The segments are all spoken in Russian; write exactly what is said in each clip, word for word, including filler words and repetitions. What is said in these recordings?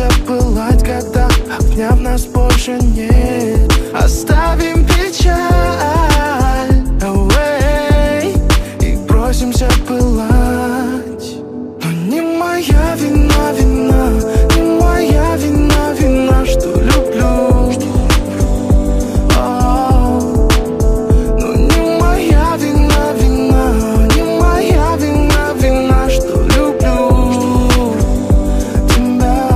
бросимся пылать, когда огня в нас больше нет. Оставим печаль away и бросимся пылать. Но не моя вина, вина, не моя вина, вина, что люблю. Oh. Но не моя вина, вина, не моя вина, вина, что люблю тебя.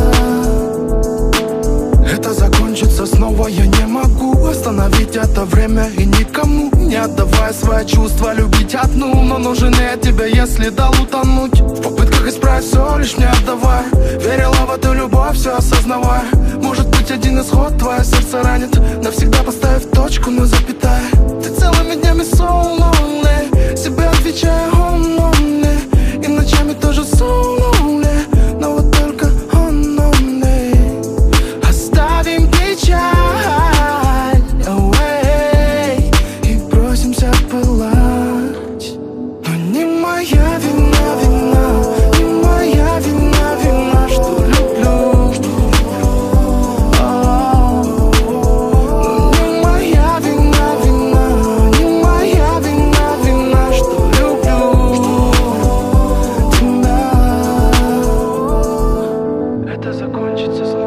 Это закончится снова, я не могу остановить это время и никому не отдавая свои чувства, любить одну. Но нужен я тебя, если дал утонуть в попытках исправить все, лишь не отдавай. Верила в эту любовь, все осознавая. Может быть, один исход твое сердце ранит, навсегда поставив точку на запятая. Ты целыми днями so lonely, себе отвечая он lonely, и ночами тоже so lonely, но вот только он lonely. Оставим печаль away и бросимся пылать. Но не моя вина, вина, не моя вина, вина, что люблю. Oh. Но не моя вина, вина, не моя вина, вина, что люблю тебя. Это закончится снова.